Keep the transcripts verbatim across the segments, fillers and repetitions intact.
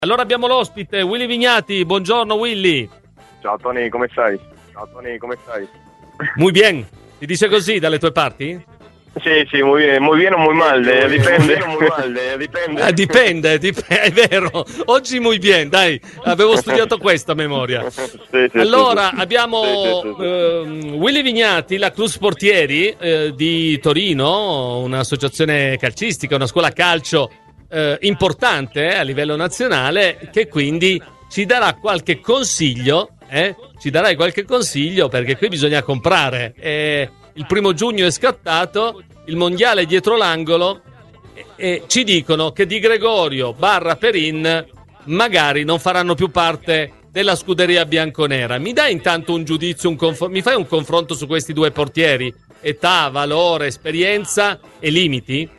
Allora abbiamo l'ospite Willy Vignati. Buongiorno Willy. Ciao Tony, come stai? Ciao Tony, come stai? Muy bien. Si dice così dalle tue parti? Sì, sì, muy bien, muy bien o muy mal, eh, dipende. Muy mal, eh, dipende. Ah, dipende, dip- è vero. Oggi muy bien, dai, avevo studiato questa a memoria. Sì, sì, Allora, sì, sì. abbiamo Sì, sì, sì, sì. ehm, Willy Vignati, la Cruz Portieri eh, di Torino, un'associazione calcistica, una scuola calcio eh, importante eh, a livello nazionale, che quindi ci darà qualche consiglio, eh? Ci darai qualche consiglio, perché qui bisogna comprare. Eh, il primo giugno è scattato, il mondiale è dietro l'angolo e, e ci dicono che Di Gregorio barra Perin magari non faranno più parte della scuderia bianconera. Mi dai intanto un giudizio, un conf- mi fai un confronto su questi due portieri? Età, valore, esperienza e limiti?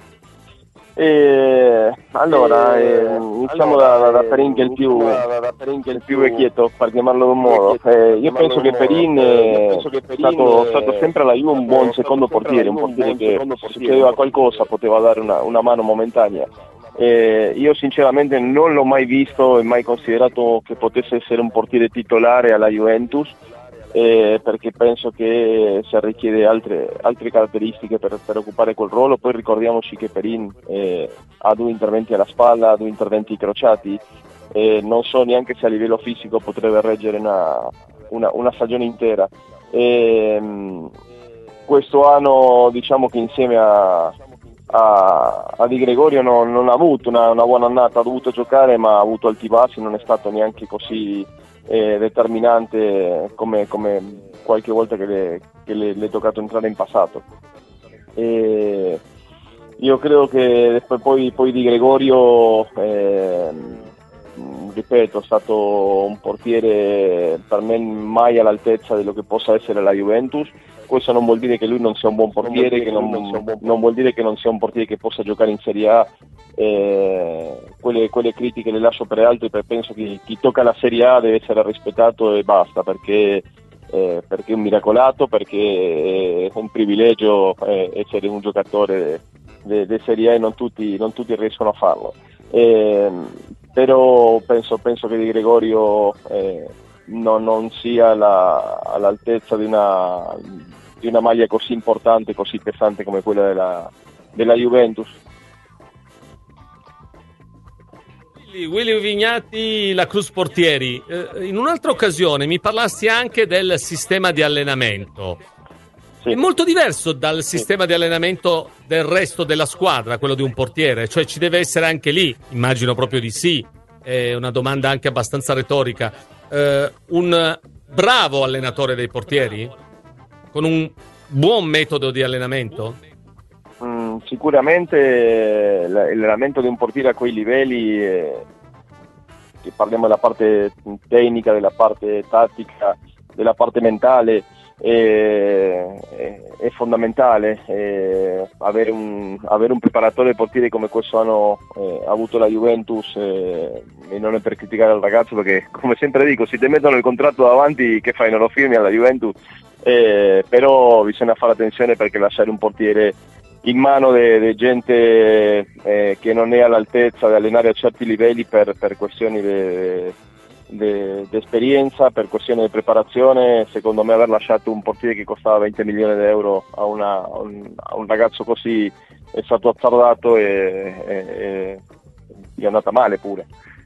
Eh, allora, eh, iniziamo da, da Perin, che è il più, il più vecchietto, per chiamarlo in un modo. Eh, io penso che Perin è stato, stato sempre alla Juve un buon secondo portiere, un portiere che se succedeva qualcosa poteva dare una, una mano momentanea. Eh, io sinceramente non l'ho mai visto e mai considerato che potesse essere un portiere titolare alla Juventus. Eh, perché penso che si richiede altre, altre caratteristiche per, per occupare quel ruolo. Poi ricordiamoci che Perin eh, ha due interventi alla spalla, due interventi crociati, eh, non so neanche se a livello fisico potrebbe reggere una, una, una stagione intera. E, mh, questo anno diciamo che insieme a, a, a Di Gregorio non, non ha avuto una, una buona annata, ha dovuto giocare ma ha avuto alti bassi, non è stato neanche così Eh, determinante come, come qualche volta che, le, che le, le è toccato entrare in passato. E io credo che poi, poi Di Gregorio, eh, ripeto, è stato un portiere per me mai all'altezza di quello che possa essere la Juventus. Questo non vuol dire che lui non sia un buon portiere, che non, non vuol dire che non sia un portiere che possa giocare in Serie A. Eh, quelle, quelle critiche le lascio per altri, perché penso che chi tocca la Serie A deve essere rispettato e basta, perché, eh, perché è un miracolato, perché è un privilegio eh, essere un giocatore di Serie A e non tutti, non tutti riescono a farlo. Eh, però penso, penso che Di Gregorio eh, non, non sia la, all'altezza di una, di una maglia così importante, così pesante come quella della, della Juventus. Willy Vignati, la Cruz Portieri. Eh, in un'altra occasione mi parlasti anche del sistema di allenamento. Sì. È molto diverso dal sistema sì. di allenamento del resto della squadra, quello di un portiere, cioè ci deve essere anche lì, immagino proprio di sì, è una domanda anche abbastanza retorica, eh, un bravo allenatore dei portieri? Con un buon metodo di allenamento? Mm, sicuramente l'allenamento di un portiere a quei livelli, eh, che parliamo della parte tecnica, della parte tattica, della parte mentale, è, è, è fondamentale. Eh, avere, un, avere un preparatore portiere come questo anno eh, ha avuto la Juventus, eh, e non è per criticare il ragazzo, perché come sempre dico, se ti mettono il contratto davanti, che fai, non lo firmi alla Juventus? Eh, però bisogna fare attenzione, perché lasciare un portiere in mano di gente eh, che non è all'altezza di allenare a certi livelli per, per questioni di esperienza, per questioni di preparazione, secondo me aver lasciato un portiere che costava venti milioni di euro a, una, a, un, a un ragazzo così è stato azzardato e, e, e è andata male pure.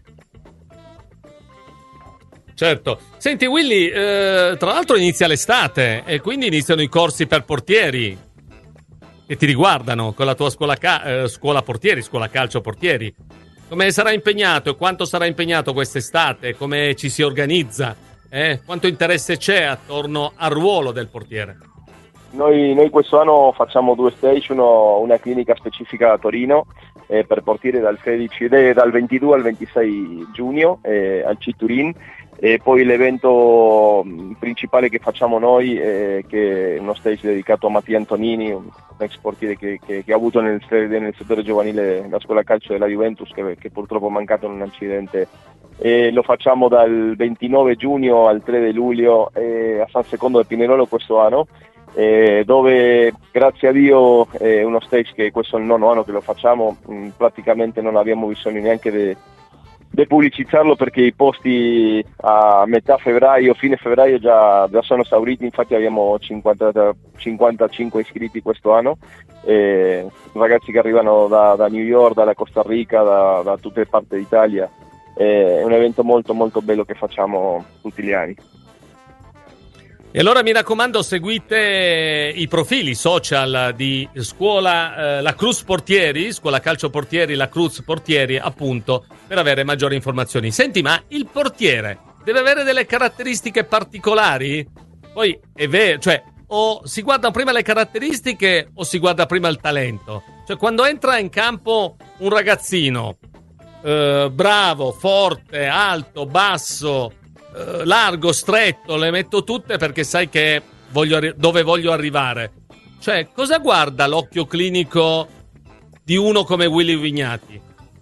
Certo. Senti Willy, eh, tra l'altro inizia l'estate e quindi iniziano i corsi per portieri che ti riguardano con la tua scuola, ca- eh, scuola portieri, scuola calcio portieri. Come sarà impegnato e quanto sarà impegnato quest'estate? Come ci si organizza? Eh? Quanto interesse c'è attorno al ruolo del portiere? Noi, noi questo anno facciamo due stage, uno, una clinica specifica a Torino eh, per portiere dal, tredici, dal ventidue al ventisei giugno eh, al C Turin. E poi l'evento principale che facciamo noi è che è uno stage dedicato a Mattia Antonini, un ex portiere che, che, che ha avuto nel, nel settore giovanile la scuola calcio della Juventus, che, che purtroppo è mancato in un incidente. E lo facciamo dal ventinove giugno al tre di luglio eh, a San Secondo del Pinerolo questo anno, eh, dove grazie a Dio è uno stage che questo è il nono anno che lo facciamo, mh, praticamente non abbiamo bisogno neanche di depubblicizzarlo perché i posti a metà febbraio, fine febbraio già, già sono esauriti, infatti abbiamo cinquanta, cinquantacinque iscritti questo anno, eh, ragazzi che arrivano da, da New York, dalla Costa Rica, da, da tutte le parti d'Italia. Eh, è un evento molto molto bello che facciamo tutti gli anni. E allora mi raccomando, seguite i profili social di scuola eh, La Cruz Portieri, scuola calcio portieri, La Cruz Portieri, appunto, per avere maggiori informazioni. Senti, ma il portiere deve avere delle caratteristiche particolari? Poi è vero, cioè, o si guardano prima le caratteristiche o si guarda prima il talento? Cioè, quando entra in campo un ragazzino eh, bravo, forte, alto, basso, largo, stretto, le metto tutte perché sai che voglio arri- dove voglio arrivare. Cioè, cosa guarda l'occhio clinico di uno come Willy Vignati?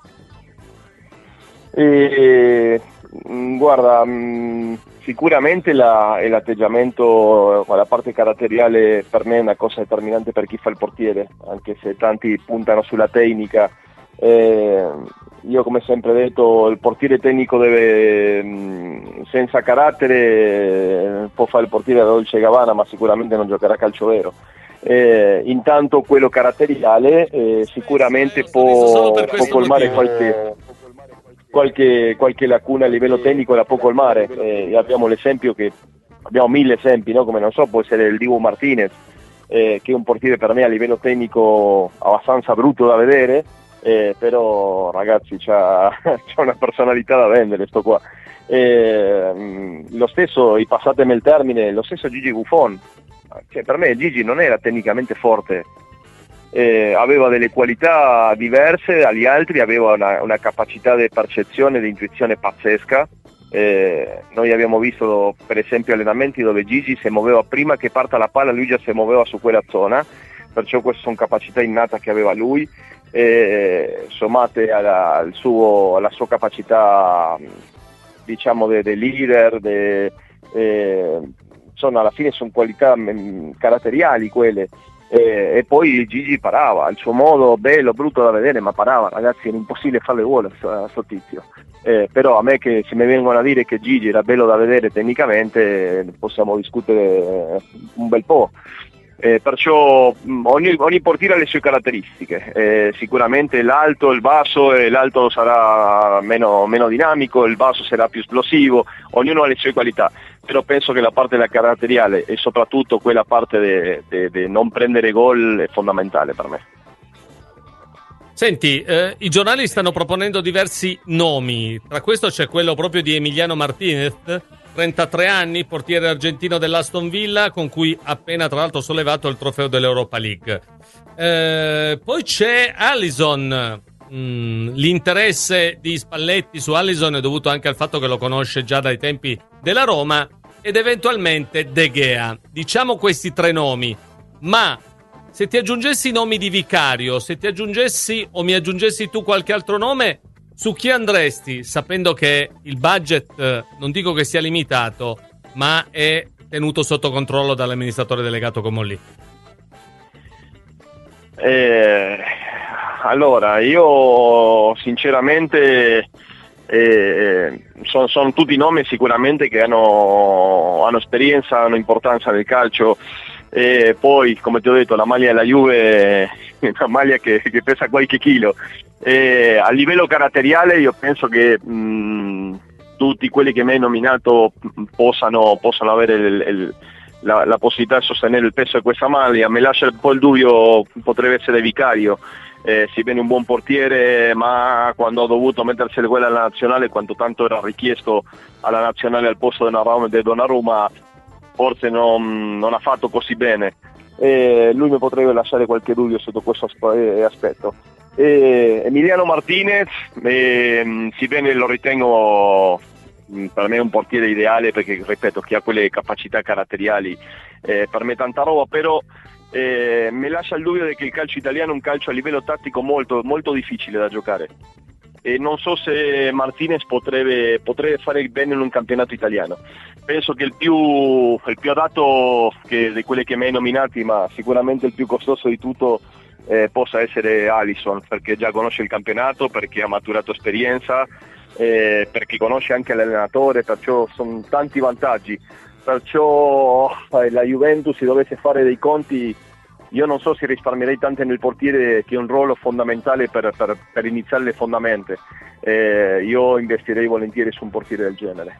E, guarda, mh, sicuramente la, è l'atteggiamento, la parte caratteriale per me è una cosa determinante per chi fa il portiere, anche se tanti puntano sulla tecnica. Eh, io come sempre detto, il portiere tecnico deve, mh, senza carattere, può fare il portiere da Dolce Gabbana, ma sicuramente non giocherà a calcio vero. Eh, intanto quello caratteriale eh, sicuramente può, può colmare qualche, qualche, qualche lacuna a livello tecnico, la può colmare. Eh, abbiamo l'esempio che abbiamo mille esempi, no? Come non so, può essere il Dibu Martinez, eh, che è un portiere per me a livello tecnico abbastanza brutto da vedere. Eh, però ragazzi c'ha, c'ha una personalità da vendere sto qua. Eh, mh, lo stesso, passatemi il termine, lo stesso Gigi Buffon, cioè, per me Gigi non era tecnicamente forte, eh, aveva delle qualità diverse dagli altri, aveva una, una capacità di percezione e di intuizione pazzesca. Eh, noi abbiamo visto per esempio allenamenti dove Gigi si muoveva prima che parta la palla, lui già si muoveva su quella zona, perciò queste sono capacità innata che aveva lui. E sommate alla, al suo, alla sua capacità, diciamo, de, de leader, de, eh, insomma alla fine sono qualità mh, caratteriali quelle, eh, e poi Gigi parava, il suo modo bello, brutto da vedere, ma parava, ragazzi, era impossibile farle gol a sto tizio. Eh, però a me, che se mi vengono a dire che Gigi era bello da vedere tecnicamente, possiamo discutere un bel po'. Eh, perciò mh, ogni, ogni portiere ha le sue caratteristiche, eh, sicuramente l'alto, il basso, eh, l'alto sarà meno, meno dinamico, il basso sarà più esplosivo, ognuno ha le sue qualità, però penso che la parte della caratteriale e soprattutto quella parte di non prendere gol è fondamentale per me. Senti, eh, i giornali stanno proponendo diversi nomi, tra questo c'è quello proprio di Emiliano Martinez, trentatré anni, portiere argentino dell'Aston Villa, con cui ha appena tra l'altro sollevato il trofeo dell'Europa League. Eh, poi c'è Alisson, mm, l'interesse di Spalletti su Alisson è dovuto anche al fatto che lo conosce già dai tempi della Roma, ed eventualmente De Gea. Diciamo questi tre nomi, ma se ti aggiungessi i nomi di Vicario, se ti aggiungessi o mi aggiungessi tu qualche altro nome, su chi andresti, sapendo che il budget, eh, non dico che sia limitato, ma è tenuto sotto controllo dall'amministratore delegato Comolli? Eh, allora, io sinceramente eh, sono son tutti nomi sicuramente che hanno, hanno esperienza, hanno importanza nel calcio. E poi, come ti ho detto, la maglia della Juve è una maglia che, che pesa qualche chilo. E a livello caratteriale io penso che mh, tutti quelli che mi hai nominato possano, possano avere il, il, la, la possibilità di sostenere il peso di questa maglia. Mi lascia un po' il dubbio, potrebbe essere Vicario, eh, si viene un buon portiere, ma quando ha dovuto mettersi quella alla nazionale, quanto tanto era richiesto alla nazionale al posto di Donnarumma, forse non, non ha fatto così bene, e lui mi potrebbe lasciare qualche dubbio sotto questo aspetto. E Emiliano Martinez, eh, sebbene lo ritengo per me un portiere ideale, perché ripeto, chi ha quelle capacità caratteriali, eh, per me tanta roba, però eh, mi lascia il dubbio che il calcio italiano è un calcio a livello tattico molto, molto difficile da giocare, e non so se Martinez potrebbe, potrebbe fare bene in un campionato italiano. Penso che il più, il più adatto che, di quelli che mi hai nominati, ma sicuramente il più costoso di tutto, eh, possa essere Alisson, perché già conosce il campionato, perché ha maturato esperienza, eh, perché conosce anche l'allenatore, perciò sono tanti vantaggi. Perciò eh, la Juventus, se dovesse fare dei conti, io non so se risparmierei tanto nel portiere, che è un ruolo fondamentale per, per, per iniziare le fondamenta. Eh, io investirei volentieri su un portiere del genere.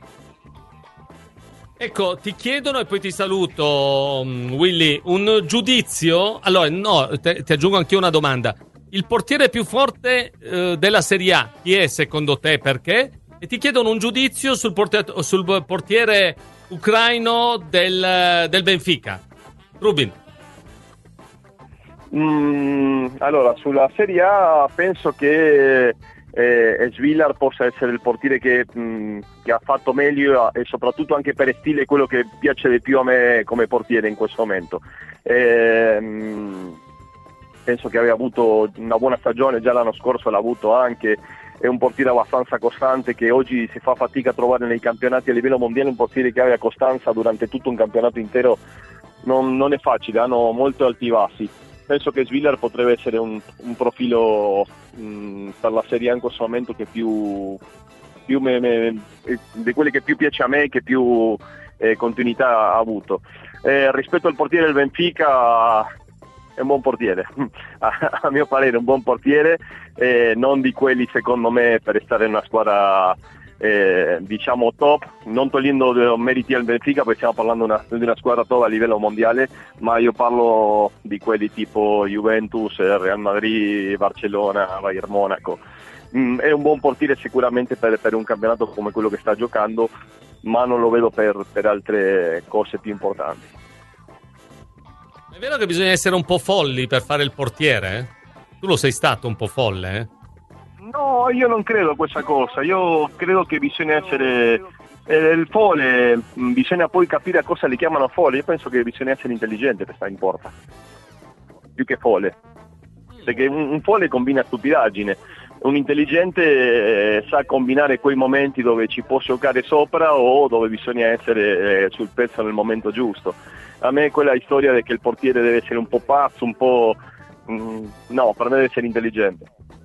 Ecco, ti chiedono, e poi ti saluto, Willy, un giudizio. Allora, no, te, ti aggiungo anche io una domanda. Il portiere più forte eh, della Serie A, chi è secondo te, perché? E ti chiedono un giudizio sul, portiere, sul portiere ucraino del, del Benfica. Rubin. Mm, allora, sulla Serie A penso che eh, Svilar possa essere il portiere che, mh, che ha fatto meglio, e soprattutto anche per stile quello che piace di più a me come portiere in questo momento. Eh, mh, penso che aveva avuto una buona stagione, già l'anno scorso l'ha avuto anche, è un portiere abbastanza costante che oggi si fa fatica a trovare nei campionati a livello mondiale. Un portiere che abbia costanza durante tutto un campionato intero non, non è facile, hanno molto alti e bassi. Penso che Svilar potrebbe essere un, un profilo mh, per la Serie A in questo momento che più, più me, me, di quelli che più piace a me, che più eh, continuità ha avuto. Eh, rispetto al portiere del Benfica, è un buon portiere, a, a mio parere un buon portiere, eh, non di quelli secondo me per stare in una squadra eh, diciamo top, non togliendo meriti al Benfica perché stiamo parlando una, di una squadra top a livello mondiale, ma io parlo di quelli tipo Juventus, Real Madrid, Barcellona, Bayern Monaco. Mm, è un buon portiere sicuramente per, per un campionato come quello che sta giocando, ma non lo vedo per, per altre cose più importanti. È vero che bisogna essere un po' folli per fare il portiere? Eh? Tu lo sei stato un po' folle, eh? No, io non credo a questa cosa. Io credo che bisogna essere eh, il folle, mh, bisogna poi capire a cosa li chiamano folle. Io penso che bisogna essere intelligente per stare in porta, più che folle, perché un, un folle combina stupidaggine, un intelligente eh, sa combinare quei momenti dove ci può giocare sopra o dove bisogna essere eh, sul pezzo nel momento giusto. A me quella storia che il portiere deve essere un po' pazzo, un po'... Mh, no, per me deve essere intelligente.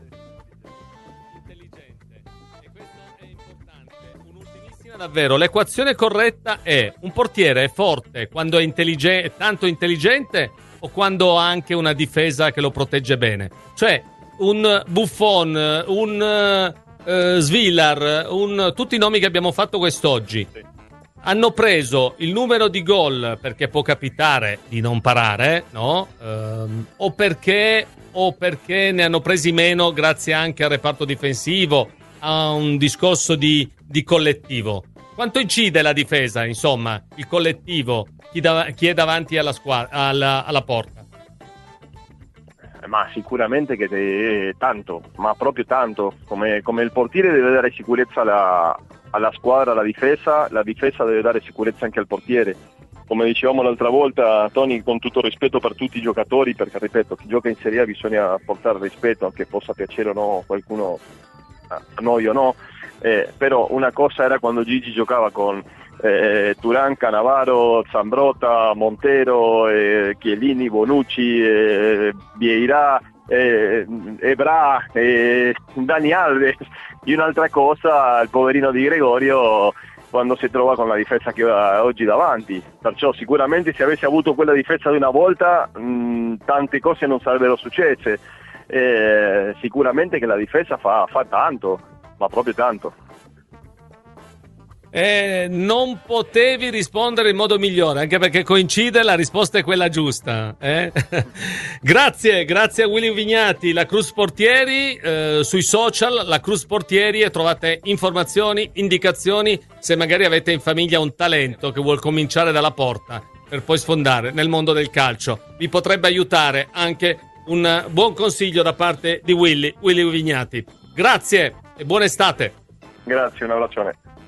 Intelligente, e questo è importante. Un'ultimissima davvero, l'equazione corretta è: un portiere è forte quando è intelligente, tanto intelligente, o quando ha anche una difesa che lo protegge bene? Cioè, un Buffon, un uh, Svilar, un, tutti i nomi che abbiamo fatto quest'oggi, sì, hanno preso il numero di gol perché può capitare di non parare, no? Um, o perché o perché ne hanno presi meno grazie anche al reparto difensivo, a un discorso di, di collettivo. Quanto incide la difesa, insomma, il collettivo, chi, da, chi è davanti alla, squadra, alla, alla porta? Ma sicuramente che te, tanto, ma proprio tanto. Come, come il portiere deve dare sicurezza alla, alla squadra, alla difesa, la difesa deve dare sicurezza anche al portiere. Come dicevamo l'altra volta, Tony, con tutto rispetto per tutti i giocatori, perché ripeto, chi gioca in Serie A bisogna portare rispetto, anche possa piacere o no qualcuno, a noi o no, eh, però una cosa era quando Gigi giocava con eh, Turan, Cannavaro, Zambrotta, Montero, eh, Chiellini, Bonucci, eh, Vieira, eh, Ebra, eh, Dani Alves, e un'altra cosa il poverino di Gregorio quando si trova con la difesa che ha oggi davanti. Perciò sicuramente se avesse avuto quella difesa di una volta mh, tante cose non sarebbero successe. Eh, sicuramente che la difesa fa, fa tanto, ma proprio tanto. Eh, non potevi rispondere in modo migliore, anche perché coincide, la risposta è quella giusta, eh? Grazie, grazie a Willy Vignati, la Cruz Portieri, eh, sui social, la Cruz Portieri, e trovate informazioni, indicazioni, se magari avete in famiglia un talento che vuol cominciare dalla porta per poi sfondare nel mondo del calcio. Vi potrebbe aiutare anche un buon consiglio da parte di Willy, Willy Vignati. Grazie e buona estate. Grazie, un abbraccione.